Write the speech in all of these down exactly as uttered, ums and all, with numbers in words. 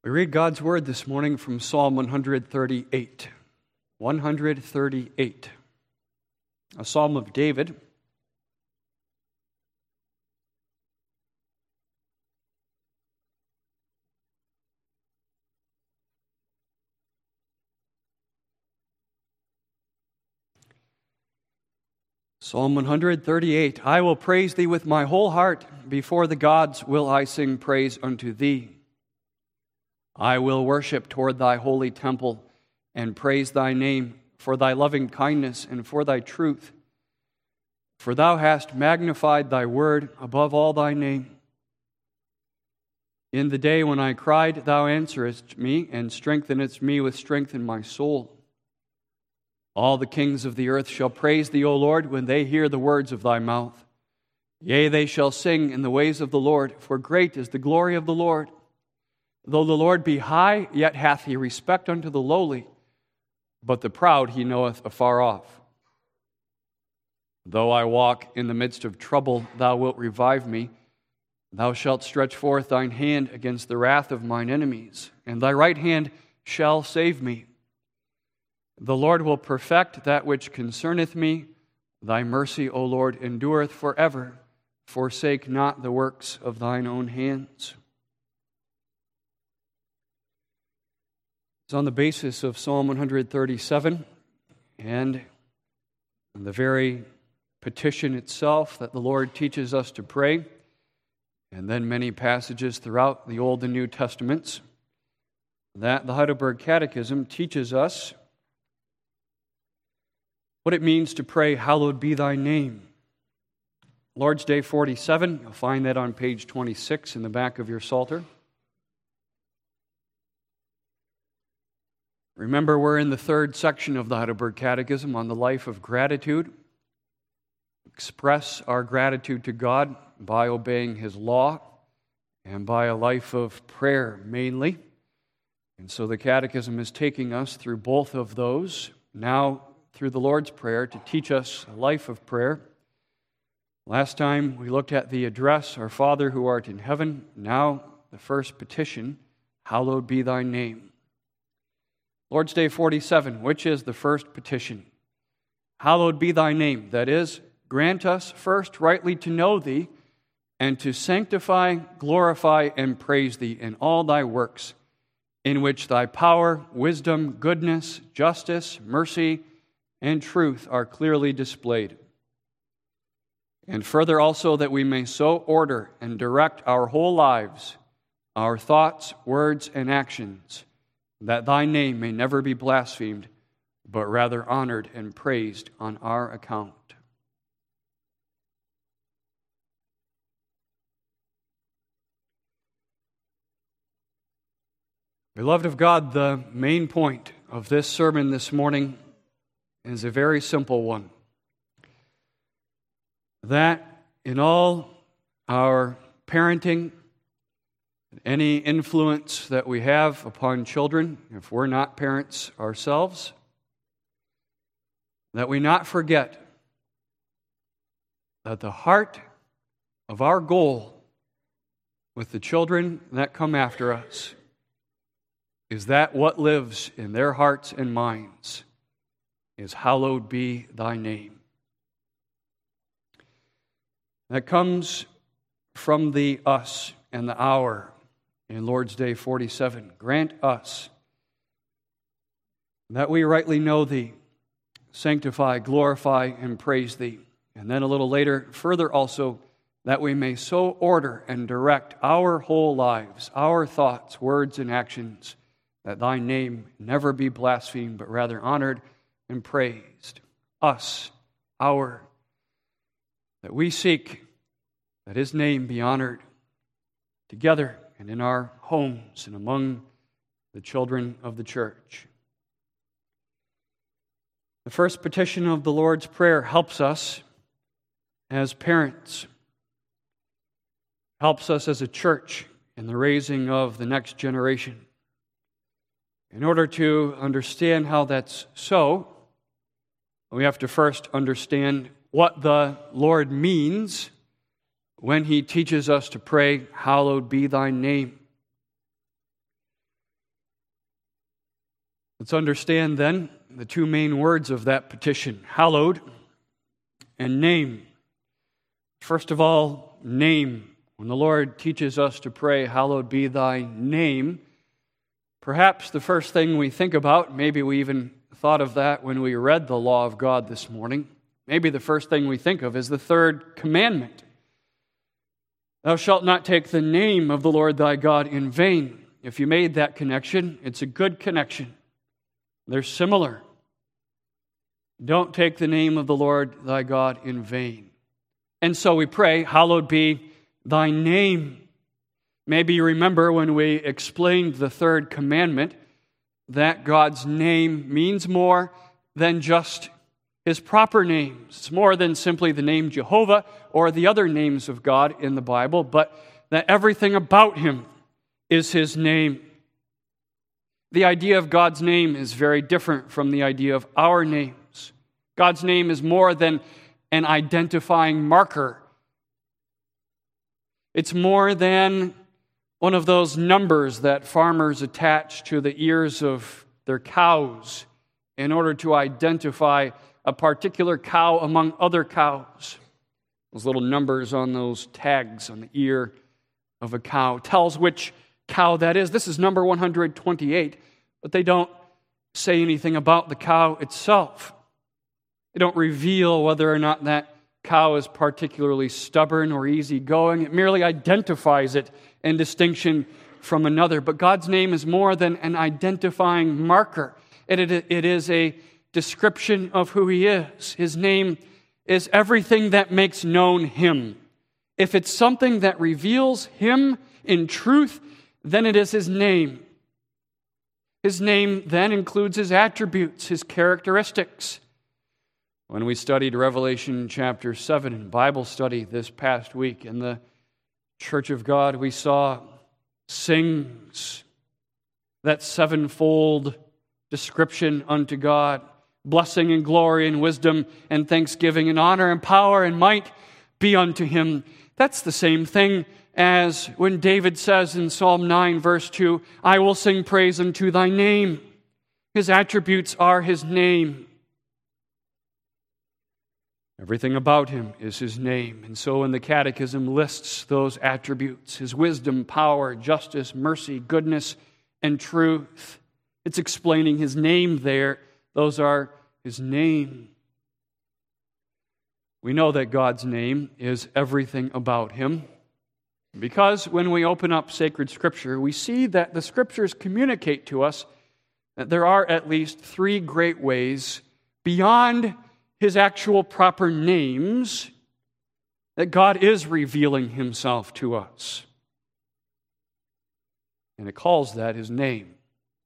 We read God's Word this morning from Psalm one thirty-eight. one thirty-eight, a psalm of David. Psalm one thirty-eight, I will praise thee with my whole heart. Before the gods will I sing praise unto thee. I will worship toward thy holy temple and praise thy name for thy loving kindness and for thy truth. For thou hast magnified thy word above all thy name. In the day when I cried, thou answeredst me and strengthenedst me with strength in my soul. All the kings of the earth shall praise thee, O Lord, when they hear the words of thy mouth. Yea, they shall sing in the ways of the Lord, for great is the glory of the Lord. Though the Lord be high, yet hath he respect unto the lowly, but the proud he knoweth afar off. Though I walk in the midst of trouble, thou wilt revive me. Thou shalt stretch forth thine hand against the wrath of mine enemies, and thy right hand shall save me. The Lord will perfect that which concerneth me. Thy mercy, O Lord, endureth forever. Forsake not the works of thine own hands. It's on the basis of Psalm one thirty-seven and the very petition itself that the Lord teaches us to pray, and then many passages throughout the Old and New Testaments, that the Heidelberg Catechism teaches us what it means to pray, hallowed be thy name. Lord's Day forty-seven, you'll find that on page twenty-six in the back of your Psalter. Remember, we're in the third section of the Heidelberg Catechism on the life of gratitude. Express our gratitude to God by obeying His law and by a life of prayer mainly. And so the Catechism is taking us through both of those, now through the Lord's Prayer to teach us a life of prayer. Last time we looked at the address, Our Father who art in heaven. Now the first petition, hallowed be thy name. Lord's Day forty-seven, which is the first petition? Hallowed be thy name. That is, grant us first rightly to know thee and to sanctify, glorify, and praise thee in all thy works, in which thy power, wisdom, goodness, justice, mercy, and truth are clearly displayed. And further also that we may so order and direct our whole lives, our thoughts, words, and actions, that thy name may never be blasphemed, but rather honored and praised on our account. Beloved of God, the main point of this sermon this morning is a very simple one. That in all our parenting, any influence that we have upon children, if we're not parents ourselves, that we not forget that the heart of our goal with the children that come after us is that what lives in their hearts and minds is hallowed be thy name. That comes from the us and the our in Lord's Day forty-seven. Grant us that we rightly know thee, sanctify, glorify, and praise thee. And then a little later, further also, that we may so order and direct our whole lives, our thoughts, words, and actions, that thy name never be blasphemed, but rather honored and praised. Us, our, that we seek that his name be honored together and in our homes and among the children of the church. The first petition of the Lord's Prayer helps us as parents, helps us as a church in the raising of the next generation. In order to understand how that's so, we have to first understand what the Lord means when He teaches us to pray, hallowed be thy name. Let's understand then the two main words of that petition, hallowed and name. First of all, name. When the Lord teaches us to pray, hallowed be thy name, perhaps the first thing we think about, maybe we even thought of that when we read the law of God this morning, maybe the first thing we think of is the third commandment. Thou shalt not take the name of the Lord thy God in vain. If you made that connection, it's a good connection. They're similar. Don't take the name of the Lord thy God in vain. And so we pray, hallowed be thy name. Maybe you remember when we explained the third commandment that God's name means more than just His proper names. It's more than simply the name Jehovah or the other names of God in the Bible, but that everything about Him is His name. The idea of God's name is very different from the idea of our names. God's name is more than an identifying marker. It's more than one of those numbers that farmers attach to the ears of their cows in order to identify a particular cow among other cows. Those little numbers on those tags on the ear of a cow tells which cow that is. This is number one hundred twenty-eight, but they don't say anything about the cow itself. They don't reveal whether or not that cow is particularly stubborn or easygoing. It merely identifies it in distinction from another. But God's name is more than an identifying marker. It, it, it is a description of who He is. His name is everything that makes known Him. If it's something that reveals Him in truth, then it is His name. His name then includes His attributes, His characteristics. When we studied Revelation chapter seven in Bible study this past week in the Church of God, we saw sings, that sevenfold description unto God, blessing and glory and wisdom and thanksgiving and honor and power and might be unto Him. That's the same thing as when David says in Psalm nine verse two, I will sing praise unto thy name. His attributes are His name. Everything about Him is His name. And so when the Catechism lists those attributes, His wisdom, power, justice, mercy, goodness, and truth, it's explaining His name there. Those are His name. We know that God's name is everything about Him because when we open up sacred Scripture, we see that the Scriptures communicate to us that there are at least three great ways beyond His actual proper names that God is revealing Himself to us. And it calls that His name.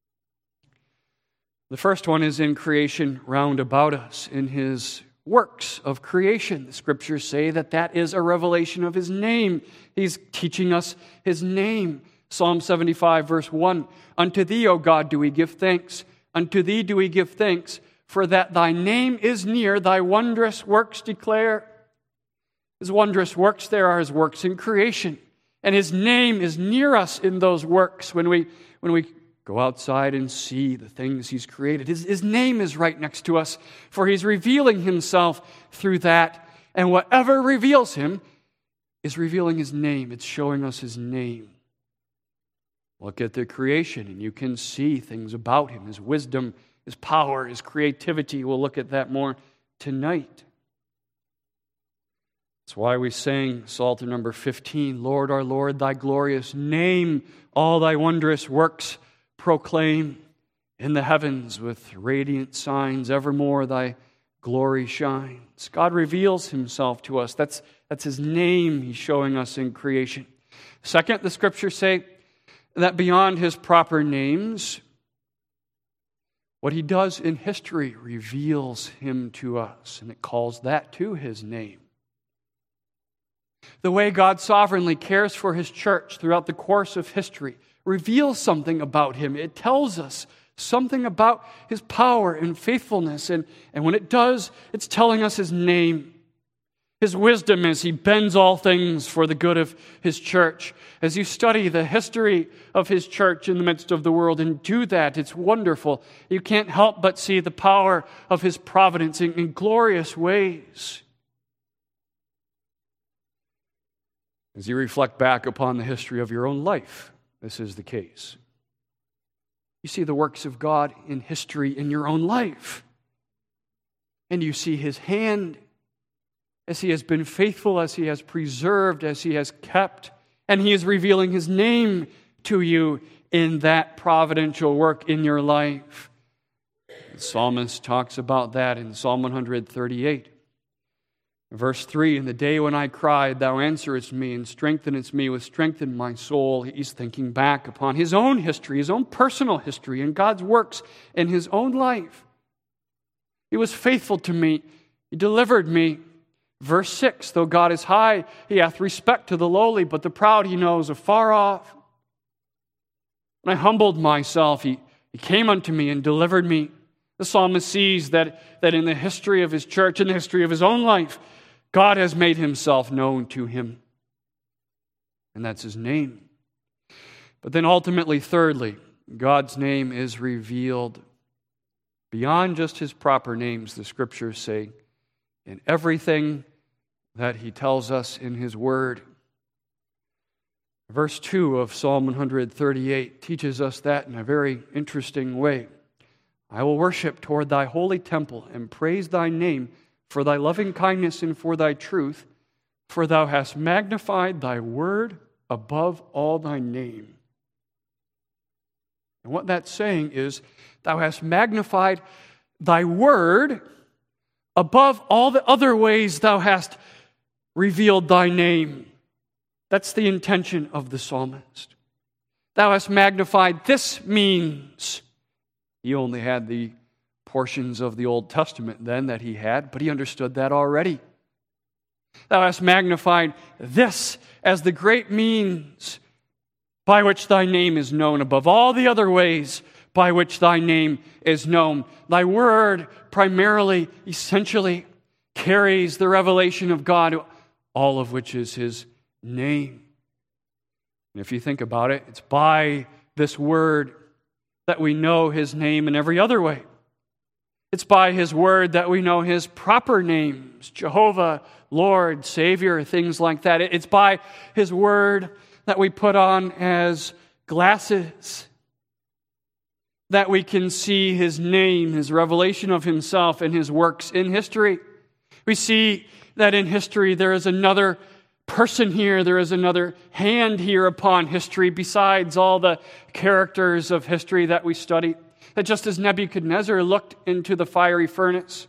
The first one is in creation round about us, in His works of creation. The Scriptures say that that is a revelation of His name. He's teaching us His name. Psalm seventy-five verse one, Unto Thee, O God, do we give thanks. Unto Thee do we give thanks. For that thy name is near, thy wondrous works declare. His wondrous works there are His works in creation. And His name is near us in those works. When we, when we go outside and see the things He's created, His, His name is right next to us, for He's revealing Himself through that. And whatever reveals Him is revealing His name. It's showing us His name. Look at the creation and you can see things about Him, His wisdom, His power, His creativity. We'll look at that more tonight. That's why we sang Psalter number fifteen, Lord, our Lord, thy glorious name, all thy wondrous works proclaim. In the heavens with radiant signs, evermore thy glory shines. God reveals Himself to us. That's, that's His name He's showing us in creation. Second, the Scriptures say that beyond His proper names, what He does in history reveals Him to us, and it calls that to His name. The way God sovereignly cares for His church throughout the course of history reveals something about Him. It tells us something about His power and faithfulness, and, and when it does, it's telling us His name. His wisdom as He bends all things for the good of His church. As you study the history of His church in the midst of the world and do that, it's wonderful. You can't help but see the power of His providence in, in glorious ways. As you reflect back upon the history of your own life, this is the case. You see the works of God in history in your own life. And you see His hand as He has been faithful, as He has preserved, as He has kept, and He is revealing His name to you in that providential work in your life. The psalmist talks about that in Psalm one thirty-eight. Verse three, in the day when I cried, thou answerest me and strengthenest me with strength in my soul. He's thinking back upon his own history, his own personal history, and God's works in his own life. He was faithful to me. He delivered me. Verse six, though God is high, He hath respect to the lowly, but the proud He knows afar off. When I humbled myself, He, he came unto me and delivered me. The psalmist sees that, that in the history of his church, in the history of his own life, God has made Himself known to him. And that's His name. But then ultimately, thirdly, God's name is revealed beyond just His proper names, the Scriptures say, in everything that He tells us in His Word. Verse two of Psalm one thirty-eight teaches us that in a very interesting way. I will worship toward Thy holy temple and praise Thy name for Thy loving kindness and for Thy truth, for Thou hast magnified Thy word above all Thy name. And what that's saying is, Thou hast magnified Thy word above all the other ways Thou hast revealed Thy name. That's the intention of the psalmist. Thou hast magnified. This means he only had the portions of the Old Testament then that he had, but he understood that already. Thou hast magnified this as the great means by which Thy name is known above all the other ways by which Thy name is known. Thy word primarily, essentially, carries the revelation of God, all of which is His name. And if you think about it, it's by this word that we know His name in every other way. It's by His word that we know His proper names, Jehovah, Lord, Savior, things like that. It's by His word that we put on as glasses, that we can see His name, His revelation of Himself and His works in history. We see that in history there is another person here, there is another hand here upon history besides all the characters of history that we study. That just as Nebuchadnezzar looked into the fiery furnace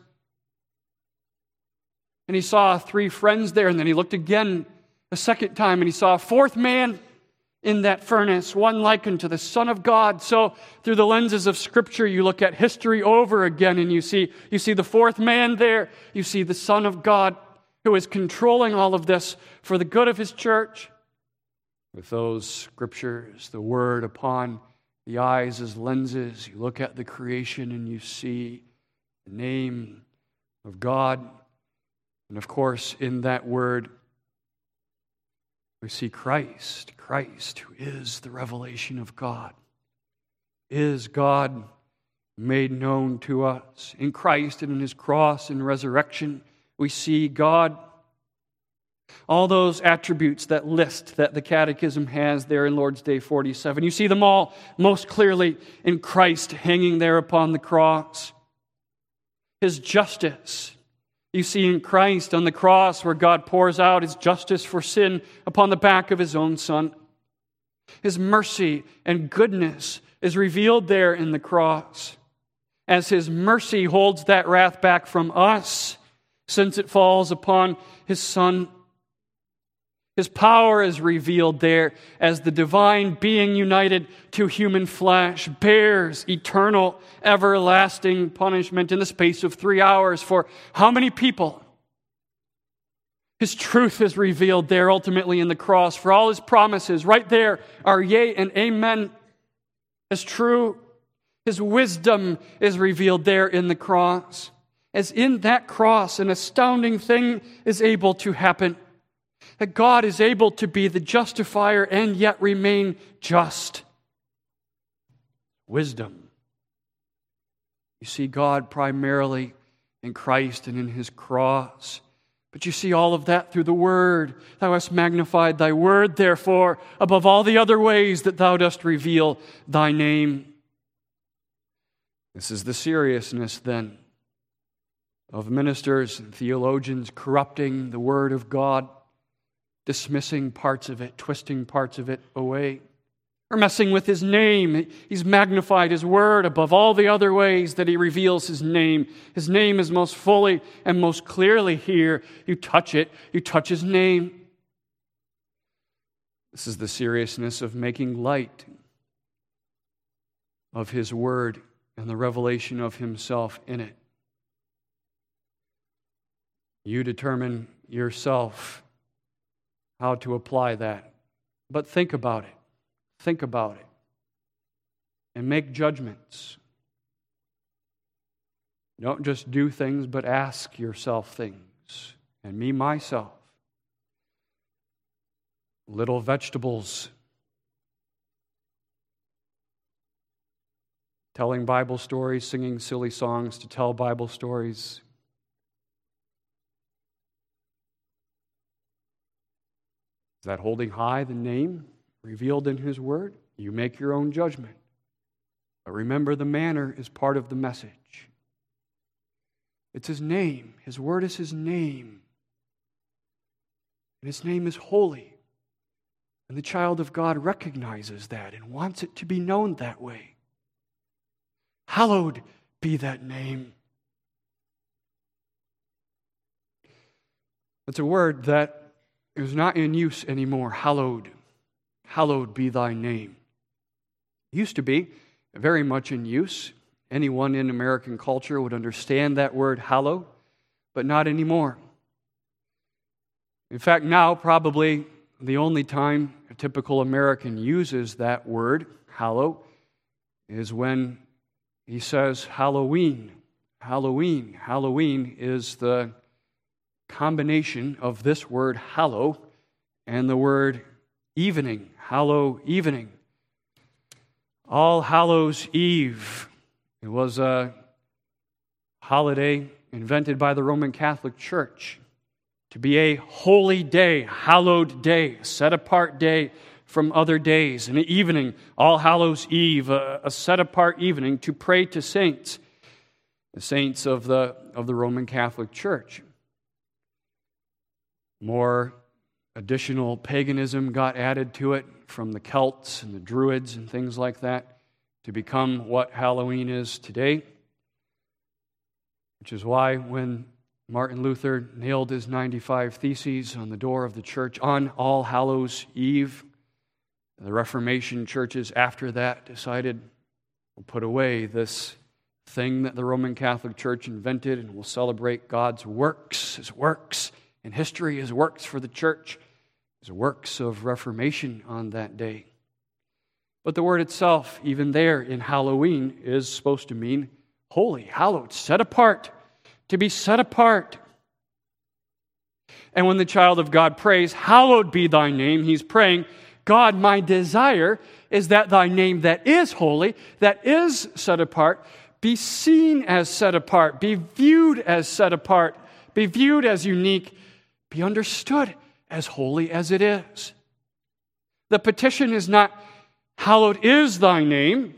and he saw three friends there, and then he looked again a second time and he saw a fourth man in that furnace, one like unto the Son of God. So through the lenses of Scripture, you look at history over again and you see, you see the fourth man there. You see the Son of God who is controlling all of this for the good of His church. With those Scriptures, the Word upon the eyes as lenses, you look at the creation and you see the name of God. And of course, in that Word, we see Christ, Christ who is the revelation of God. Is God made known to us? In Christ and in His cross and resurrection, we see God. All those attributes, that list that the Catechism has there in Lord's Day forty-seven, you see them all most clearly in Christ hanging there upon the cross. His justice, you see in Christ on the cross where God pours out His justice for sin upon the back of His own Son. His mercy and goodness is revealed there in the cross, as His mercy holds that wrath back from us, since it falls upon His Son. His power is revealed there as the divine being united to human flesh bears eternal, everlasting punishment in the space of three hours for how many people? His truth is revealed there ultimately in the cross, for all His promises right there are yea and amen as true. His wisdom is revealed there in the cross. as in that cross an astounding thing is able to happen. That God is able to be the justifier and yet remain just. Wisdom. You see God primarily in Christ and in His cross. But you see all of that through the Word. Thou hast magnified Thy Word, therefore, above all the other ways that Thou dost reveal Thy name. This is the seriousness, then, of ministers and theologians corrupting the Word of God, dismissing parts of it, twisting parts of it away, or messing with His name. He's magnified His Word above all the other ways that He reveals His name. His name is most fully and most clearly here. You touch it, you touch His name. This is the seriousness of making light of His Word and the revelation of Himself in it. You determine yourself how to apply that. But think about it. Think about it. And make judgments. Don't just do things, but ask yourself things. And me, myself. Little vegetables. Telling Bible stories, singing silly songs to tell Bible stories. Is that holding high the name revealed in His Word? You make your own judgment. But remember, the manner is part of the message. It's His name. His Word is His name. And His name is holy. And the child of God recognizes that and wants it to be known that way. Hallowed be that name. It's a word that is not in use anymore. Hallowed. Hallowed be Thy name. It used to be very much in use. Anyone in American culture would understand that word hallow, but not anymore. In fact, now probably the only time a typical American uses that word, hallow, is when he says Halloween. Halloween. Halloween is the combination of this word hallow and the word evening. Hallow evening. All Hallows Eve. It was a holiday invented by the Roman Catholic Church to be a holy day, hallowed day, set apart day from other days. An evening, All Hallows Eve, a, a set apart evening to pray to saints, the saints of the of the Roman Catholic Church. More additional paganism got added to it from the Celts and the Druids and things like that to become what Halloween is today. Which is why when Martin Luther nailed his ninety-five Theses on the door of the church on All Hallows Eve, the Reformation churches after that decided we'll put away this thing that the Roman Catholic Church invented and we'll celebrate God's works, His works in history, His works for the church, His works of Reformation on that day. But the word itself, even there in Halloween, is supposed to mean holy, hallowed, set apart, to be set apart. And when the child of God prays, hallowed be Thy name, he's praying, God, my desire is that Thy name that is holy, that is set apart, be seen as set apart, be viewed as set apart, be viewed as unique, be understood as holy as it is. The petition is not, hallowed is Thy name.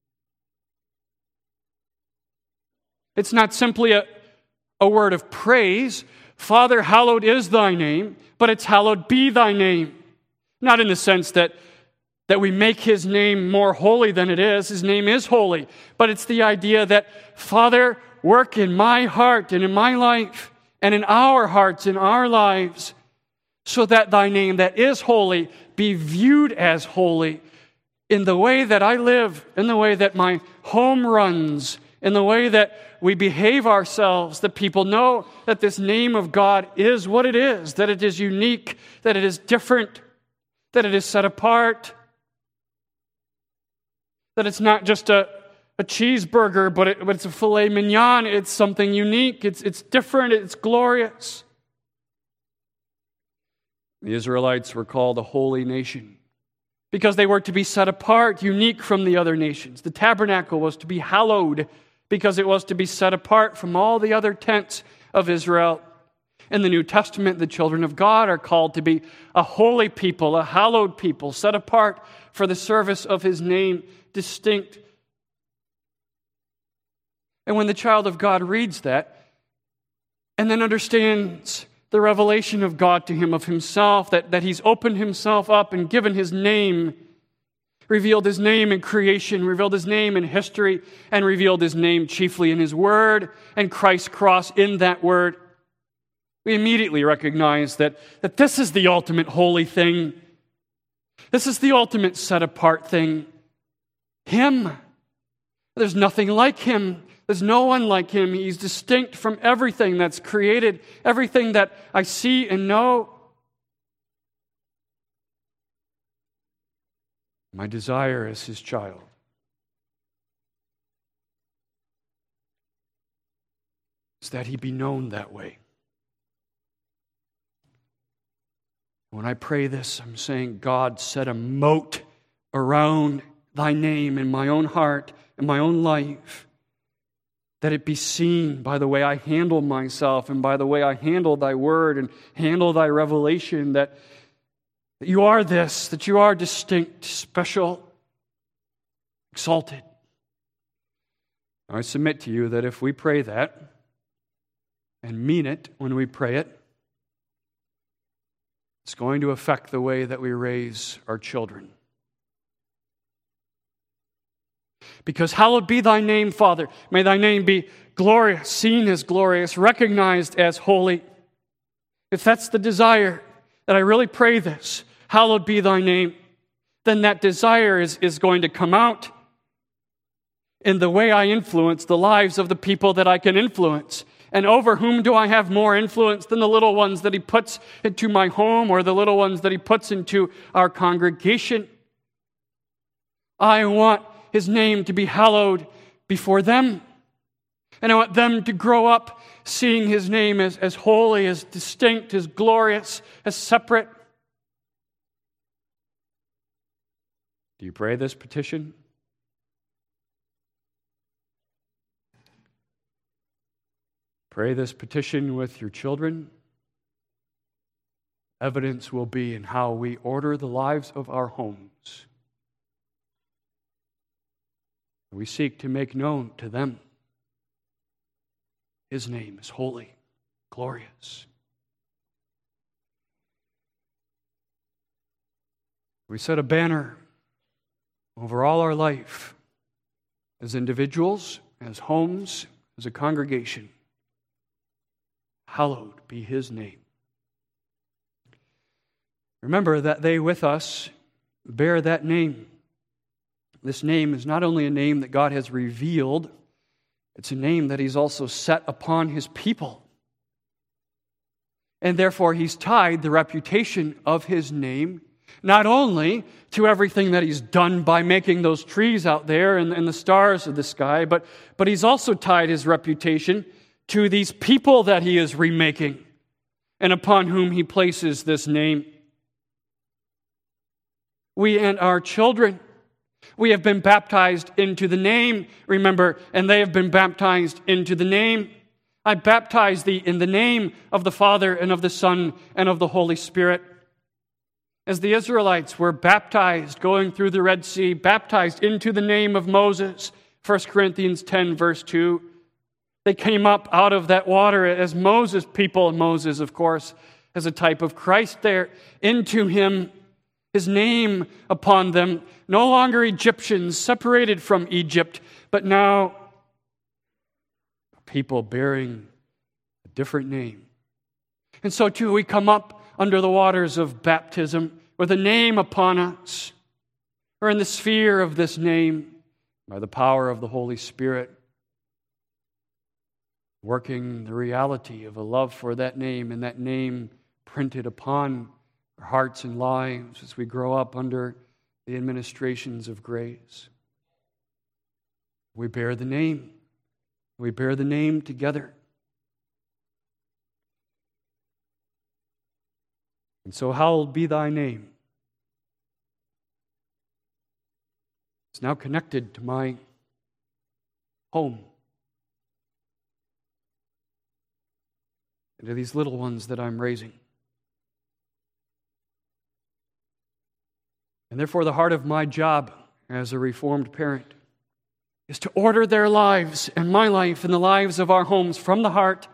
It's not simply a, a word of praise. Father, hallowed is Thy name, but it's hallowed be Thy name. Not in the sense that, that we make His name more holy than it is. His name is holy. But it's the idea that, Father, work in my heart and in my life and in our hearts, in our lives, so that Thy name that is holy be viewed as holy in the way that I live, in the way that my home runs, in the way that we behave ourselves, that people know that this name of God is what it is, that it is unique, that it is different, that it is set apart, that it's not just a, a a cheeseburger, but, it, but it's a filet mignon. It's something unique. It's, it's different. It's glorious. The Israelites were called a holy nation because they were to be set apart, unique from the other nations. The tabernacle was to be hallowed because it was to be set apart from all the other tents of Israel. In the New Testament, the children of God are called to be a holy people, a hallowed people, set apart for the service of His name, distinct. And when the child of God reads that and then understands the revelation of God to him of Himself, that, that He's opened Himself up and given His name, revealed His name in creation, revealed His name in history, and revealed His name chiefly in His Word and Christ's cross in that Word, we immediately recognize that, that this is the ultimate holy thing. This is the ultimate set-apart thing. Him. There's nothing like Him. There's no one like Him. He's distinct from everything that's created, everything that I see and know. My desire as His child is that He be known that way. When I pray this, I'm saying, God, set a moat around Thy name in my own heart, in my own life, that it be seen by the way I handle myself and by the way I handle Thy word and handle Thy revelation, that, that You are this, that You are distinct, special, exalted. I submit to you that if we pray that and mean it when we pray it, it's going to affect the way that we raise our children. Because hallowed be Thy name, Father. May Thy name be glorious, seen as glorious, recognized as holy. If that's the desire, that I really pray this, hallowed be Thy name, then that desire is, is going to come out in the way I influence the lives of the people that I can influence. And over whom do I have more influence than the little ones that He puts into my home or the little ones that He puts into our congregation? I want His name to be hallowed before them. And I want them to grow up seeing His name as, as holy, as distinct, as glorious, as separate. Do you pray this petition? Pray this petition with your children. Evidence will be in how we order the lives of our homes. We seek to make known to them His name is holy, glorious. We set a banner over all our life as individuals, as homes, as a congregation. Hallowed be His name. Remember that they with us bear that name. This name is not only a name that God has revealed, it's a name that He's also set upon His people. And therefore He's tied the reputation of His name not only to everything that He's done by making those trees out there and, and the stars of the sky, but, but He's also tied His reputation to these people that He is remaking and upon whom He places this name. We and our children, we have been baptized into the name, remember, and they have been baptized into the name. I baptize thee in the name of the Father and of the Son and of the Holy Spirit. As the Israelites were baptized going through the Red Sea, baptized into the name of Moses, First Corinthians ten, verse two, they came up out of that water as Moses' people, and Moses, of course, as a type of Christ there, into Him, His name upon them, no longer Egyptians, separated from Egypt, but now people bearing a different name. And so too we come up under the waters of baptism with a name upon us, or in the sphere of this name, by the power of the Holy Spirit, working the reality of a love for that name and that name printed upon our hearts and lives as we grow up under the administrations of grace. We bear the name. We bear the name together. And so, hallowed be thy name. It's now connected to my home. And to these little ones that I'm raising. And therefore, the heart of my job as a Reformed parent is to order their lives and my life and the lives of our homes from the heart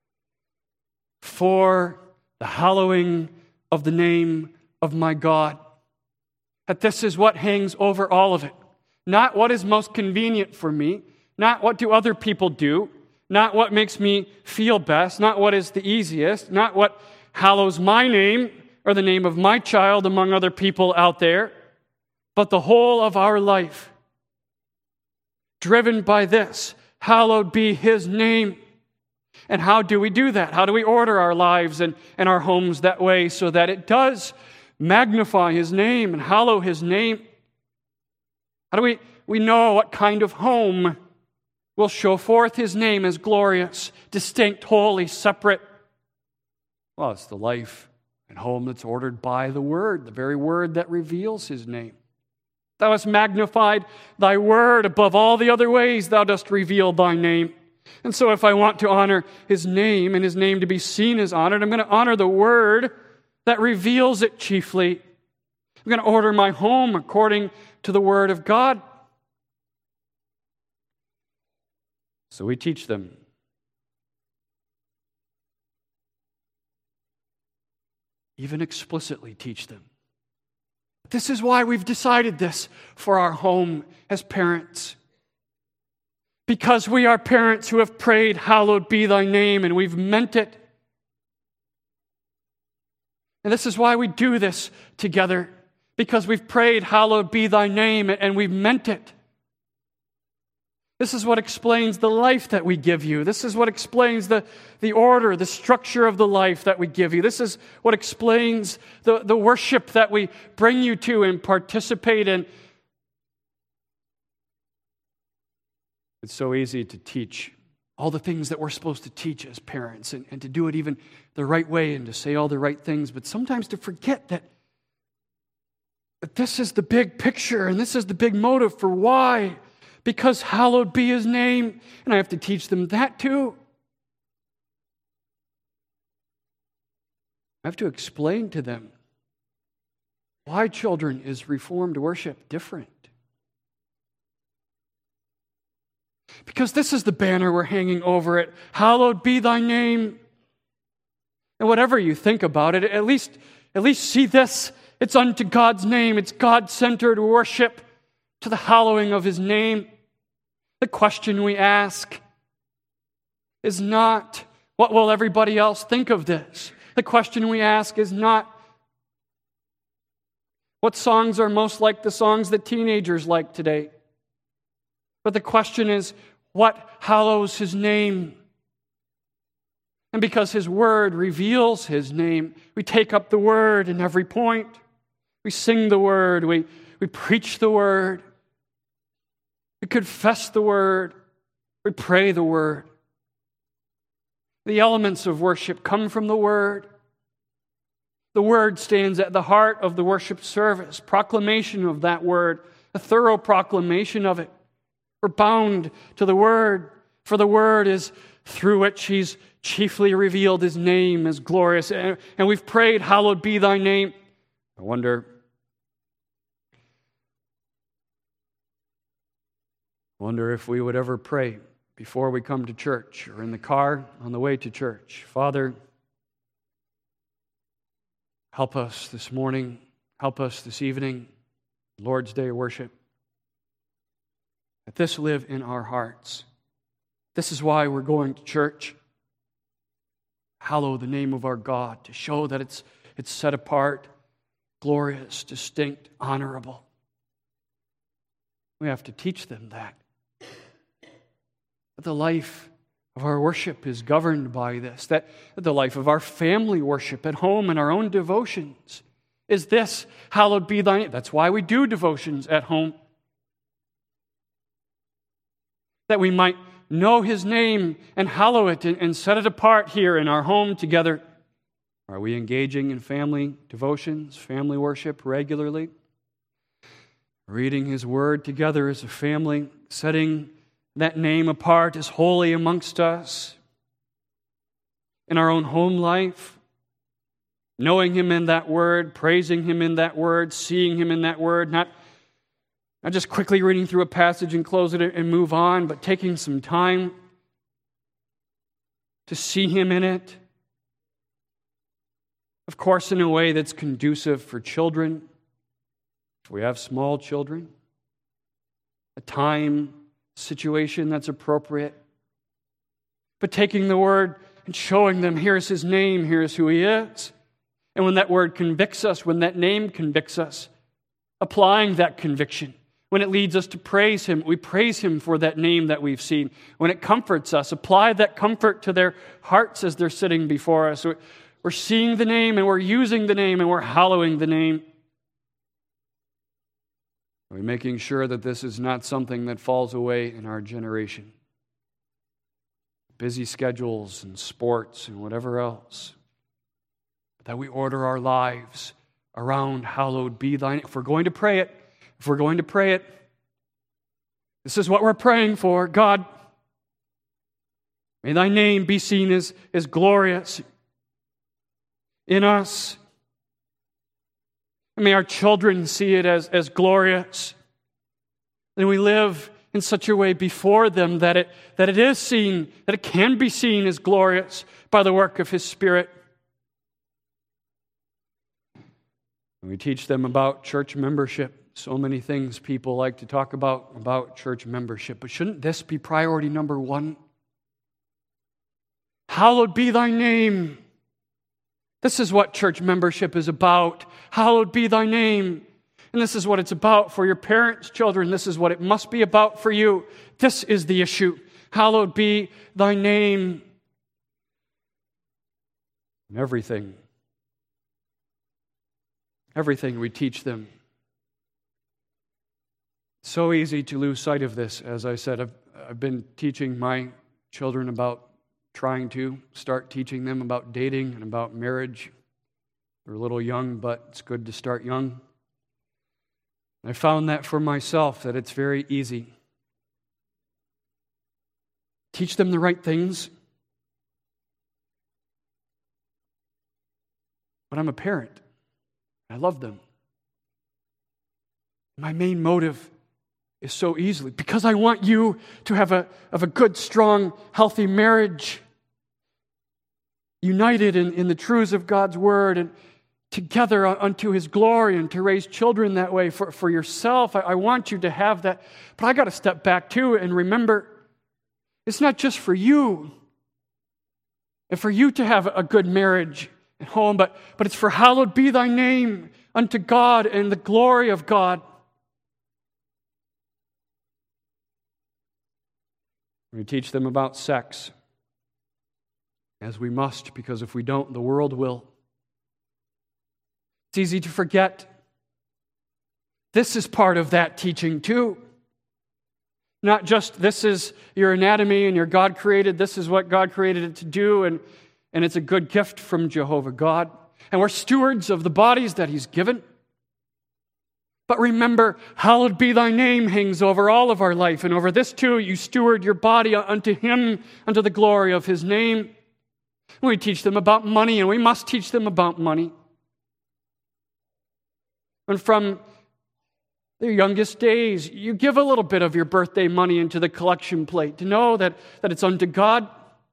for the hallowing of the name of my God. That this is what hangs over all of it. Not what is most convenient for me, not what do other people do, not what makes me feel best, not what is the easiest, not what hallows my name or the name of my child among other people out there, but the whole of our life. Driven by this, hallowed be His name. And how do we do that? How do we order our lives and, and our homes that way so that it does magnify His name and hallow His name? How do we, we know what kind of home will show forth His name as glorious, distinct, holy, separate? Well, it's the life and home that's ordered by the Word, the very Word that reveals His name. Thou hast magnified thy word above all the other ways thou dost reveal thy name. And so if I want to honor His name and His name to be seen as honored, I'm going to honor the word that reveals it chiefly. I'm going to order my home according to the word of God. So we teach them. Even explicitly teach them. This is why we've decided this for our home as parents. Because we are parents who have prayed, hallowed be thy name, and we've meant it. And this is why we do this together. Because we've prayed, hallowed be thy name, and we've meant it. This is what explains the life that we give you. This is what explains the, the order, the structure of the life that we give you. This is what explains the, the worship that we bring you to and participate in. It's so easy to teach all the things that we're supposed to teach as parents and, and to do it even the right way and to say all the right things, but sometimes to forget that, that this is the big picture and this is the big motive for why. Because hallowed be His name. And I have to teach them that too. I have to explain to them why, children, is Reformed worship different. Because this is the banner we're hanging over it. Hallowed be thy name. And whatever you think about it, at least, at least see this. It's unto God's name. It's God-centered worship to the hallowing of His name. The question we ask is not, what will everybody else think of this? The question we ask is not, what songs are most like the songs that teenagers like today? But the question is, what hallows His name? And because His word reveals His name, we take up the word in every point. We sing the word. We, we preach the word. We confess the word. We pray the word. The elements of worship come from the word. The word stands at the heart of the worship service. Proclamation of that word. A thorough proclamation of it. We're bound to the word. For the word is through which He's chiefly revealed His name as glorious. And we've prayed, hallowed be thy name. I wonder... wonder if we would ever pray before we come to church or in the car on the way to church. Father, help us this morning, help us this evening, Lord's Day worship. Let this live in our hearts. This is why we're going to church. Hallow the name of our God, to show that it's, it's set apart, glorious, distinct, honorable. We have to teach them that. That the life of our worship is governed by this. That the life of our family worship at home and our own devotions is this. Hallowed be thy name. That's why we do devotions at home. that we might know His name and hallow it and, and set it apart here in our home together? Are we engaging in family devotions, family worship regularly? Reading His Word together as a family, setting that name apart as holy amongst us? In our own home life, knowing Him in that Word, praising Him in that Word, seeing Him in that Word, not, not just quickly reading through a passage and close it and move on, but taking some time to see Him in it. Of course, in a way that's conducive for children. If we have small children, a time, situation that's appropriate. But taking the Word and showing them, here's His name, here's who He is. And when that Word convicts us, when that name convicts us, applying that conviction. When it leads us to praise Him, we praise Him for that name that we've seen. When it comforts us, apply that comfort to their hearts as they're sitting before us. We're seeing the name and we're using the name and we're hallowing the name. Are we making sure that this is not something that falls away in our generation? Busy schedules and sports and whatever else. That we order our lives around hallowed be thine. If we're going to pray it, if we're going to pray it, this is what we're praying for. God, may thy name be seen as, as glorious in us. And may our children see it as, as glorious. And we live in such a way before them that it, that it is seen, that it can be seen as glorious by the work of His Spirit. And we teach them about church membership. So many things people like to talk about, about church membership. But shouldn't this be priority number one? Hallowed be thy name. This is what church membership is about. Hallowed be thy name. And this is what it's about for your parents, children. This is what it must be about for you. This is the issue. Hallowed be thy name. And everything, everything we teach them. So easy to lose sight of this. As I said, I've, I've been teaching my children about trying to start teaching them about dating and about marriage. They're a little young, but it's good to start young. I found that for myself, that it's very easy. Teach them the right things. But I'm a parent. I love them. My main motive is so easily, because I want you to have a, have a good, strong, healthy marriage, united in, in the truths of God's Word and together unto His glory, and to raise children that way for, for yourself. I, I want you to have that. But I got to step back too and remember, it's not just for you and for you to have a good marriage at home, but, but it's for hallowed be thy name unto God and the glory of God. We teach them about sex, as we must, because if we don't, the world will. It's easy to forget. This is part of that teaching too. Not just this is your anatomy and your God created, this is what God created it to do, and, and it's a good gift from Jehovah God. And we're stewards of the bodies that He's given. But remember, hallowed be thy name hangs over all of our life. And over this too, you steward your body unto Him, unto the glory of His name. We teach them about money, and we must teach them about money. And from their youngest days, you give a little bit of your birthday money into the collection plate to know that, that it's unto God.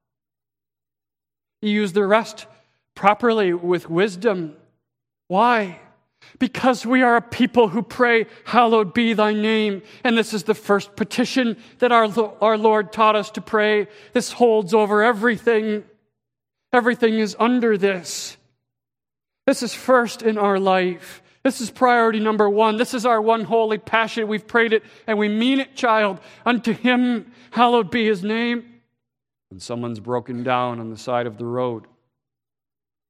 You use the rest properly with wisdom. Why? Because we are a people who pray, hallowed be thy name. And this is the first petition that our, our Lord taught us to pray. This holds over everything. Everything is under this. This is first in our life. This is priority number one. This is our one holy passion. We've prayed it and we mean it, child. Unto Him, hallowed be His name. When someone's broken down on the side of the road,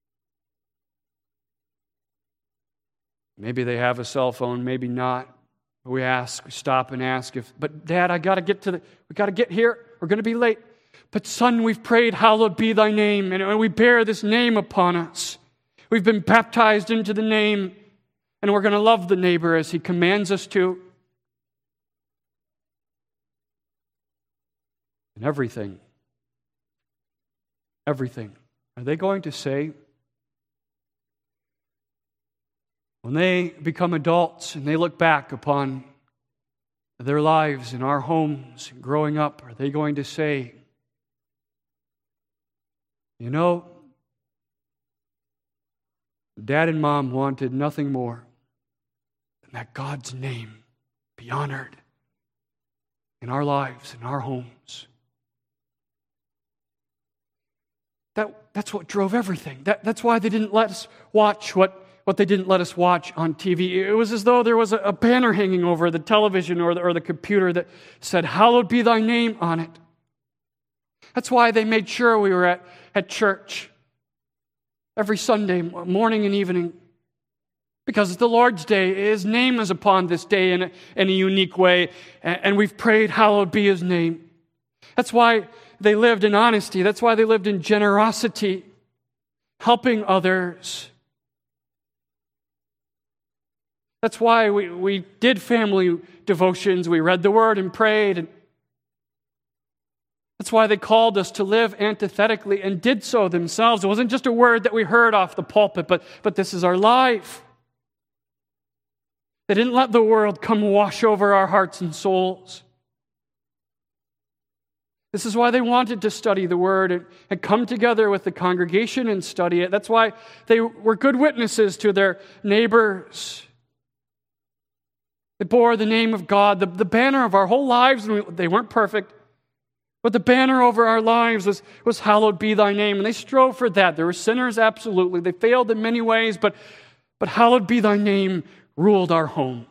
maybe they have a cell phone, maybe not. We ask, we stop and ask if, but Dad, I got to get to the, we got to get here. We're going to be late. But son, we've prayed, hallowed be thy name, and we bear this name upon us. We've been baptized into the name, and we're going to love the neighbor as he commands us to. And everything, everything. Are they going to say, when they become adults and they look back upon their lives in our homes growing up, are they going to say, you know, Dad and Mom wanted nothing more than that God's name be honored in our lives, in our homes. That, that's what drove everything. That, that's why they didn't let us watch what, what they didn't let us watch on T V. It was as though there was a, a banner hanging over the television or the, or the computer that said, hallowed be thy name on it. That's why they made sure we were at, at church every Sunday morning and evening. Because it's the Lord's Day. His name is upon this day in a, in a unique way. And, and we've prayed, hallowed be His name. That's why they lived in honesty. That's why they lived in generosity, helping others. That's why we, we did family devotions. We read the Word and prayed. And that's why they called us to live antithetically and did so themselves. It wasn't just a word that we heard off the pulpit, but, but this is our life. They didn't let the world come wash over our hearts and souls. This is why they wanted to study the Word and, and come together with the congregation and study it. That's why they were good witnesses to their neighbors. They bore the name of God, the, the banner of our whole lives. And we, they weren't perfect, but the banner over our lives was, was hallowed be thy name. And they strove for that. There were sinners, absolutely. They failed in many ways, but, but hallowed be thy name ruled our home.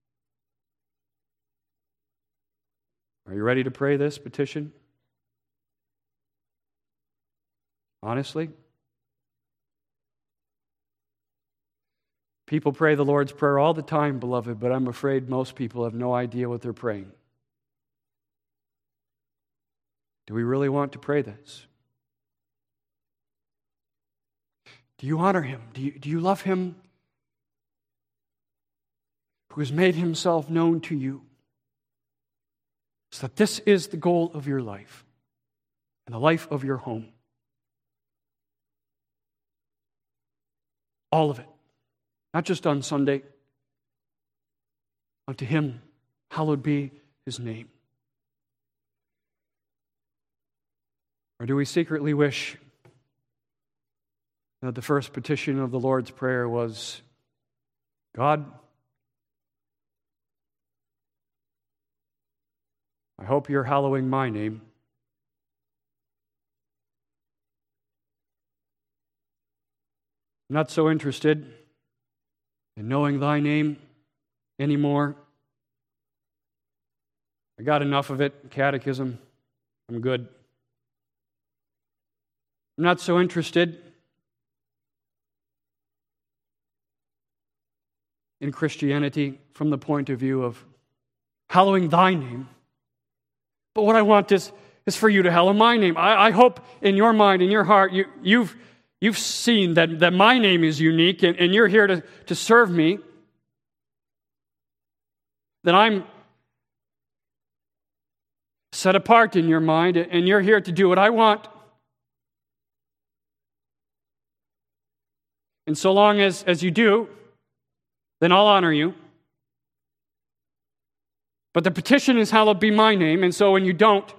Are you ready to pray this petition? Honestly? People pray the Lord's Prayer all the time, beloved, but I'm afraid most people have no idea what they're praying. Do we really want to pray this? Do you honor Him? Do you, do you love Him who has made Himself known to you? So that this is the goal of your life and the life of your home. All of it. Not just on Sunday. Unto Him, hallowed be His name. Or do we secretly wish that the first petition of the Lord's Prayer was, God, I hope you're hallowing my name. I'm not so interested in knowing thy name anymore. I got enough of it. Catechism. I'm good. I'm not so interested in Christianity from the point of view of hallowing thy name. But what I want is, is for you to hallow my name. I, I hope in your mind, in your heart, you, you've You've seen that, that my name is unique and, and you're here to, to serve me. That I'm set apart in your mind and you're here to do what I want. And so long as, as you do, then I'll honor you. But the petition is hallowed be my name, and so when you don't,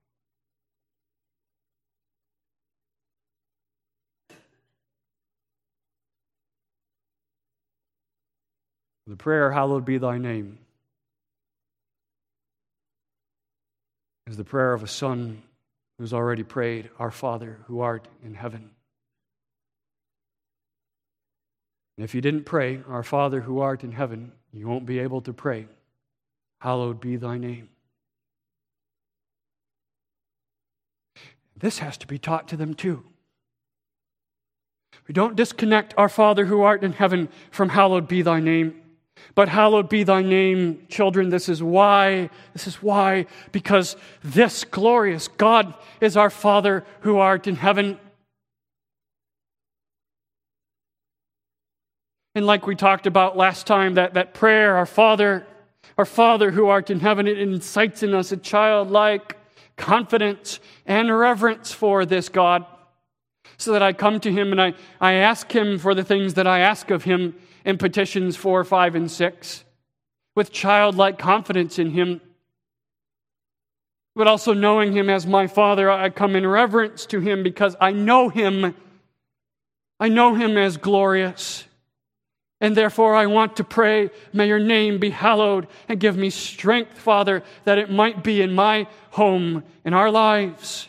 the prayer, hallowed be thy name, is the prayer of a son who's already prayed, Our Father who art in heaven. And if you didn't pray, Our Father who art in heaven, you won't be able to pray, hallowed be thy name. This has to be taught to them too. We don't disconnect Our Father who art in heaven from hallowed be thy name. But hallowed be thy name, children. This is why, this is why, because this glorious God is our Father who art in heaven. And like we talked about last time, that, that prayer, our Father, our Father who art in heaven, it incites in us a childlike confidence and reverence for this God, so that I come to Him and I, I ask Him for the things that I ask of Him in petitions four, five, and six, with childlike confidence in Him. But also knowing Him as my Father, I come in reverence to Him because I know Him. I know Him as glorious. And therefore I want to pray, may your name be hallowed, and give me strength, Father, that it might be in my home, in our lives.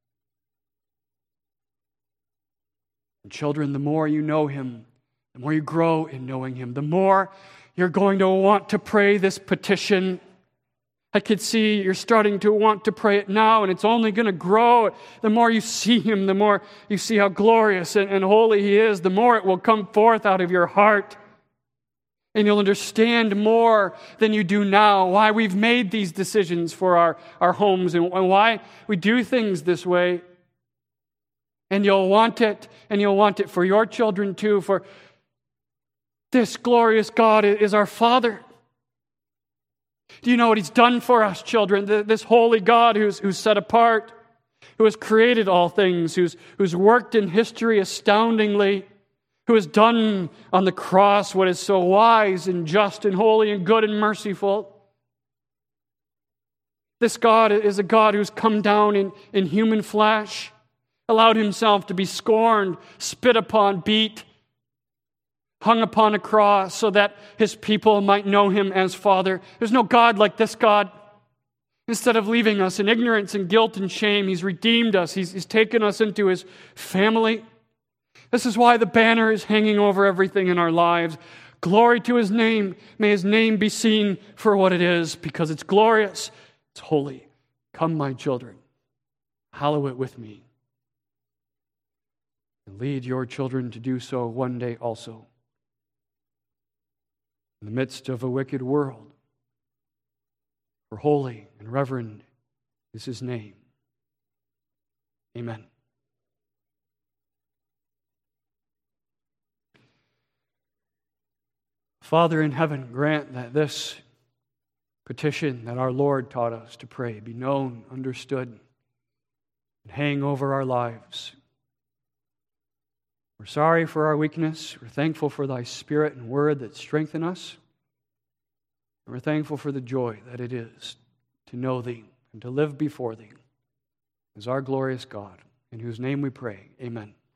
And children, the more you know Him, the more you grow in knowing Him, the more you're going to want to pray this petition. I could see you're starting to want to pray it now, and it's only going to grow. The more you see Him, the more you see how glorious and, and holy He is, the more it will come forth out of your heart. And you'll understand more than you do now why we've made these decisions for our, our homes and, and why we do things this way. And you'll want it, and you'll want it for your children too, for this glorious God is our Father. Do you know what He's done for us, children? This holy God who's, who's set apart, who has created all things, who's, who's worked in history astoundingly, who has done on the cross what is so wise and just and holy and good and merciful. This God is a God who's come down in, in human flesh, allowed Himself to be scorned, spit upon, beat, hung upon a cross so that His people might know Him as Father. There's no God like this God. Instead of leaving us in ignorance and guilt and shame, He's redeemed us. He's, he's taken us into His family. This is why the banner is hanging over everything in our lives. Glory to His name. May His name be seen for what it is, because it's glorious, it's holy. Come, my children, hallow it with me. And lead your children to do so one day also. In the midst of a wicked world, for holy and reverend is His name. Amen. Father in heaven, grant that this petition that our Lord taught us to pray be known, understood, and hang over our lives. We're sorry for our weakness. We're thankful for Thy Spirit and Word that strengthen us. And we're thankful for the joy that it is to know Thee and to live before Thee as our glorious God, in whose name we pray. Amen.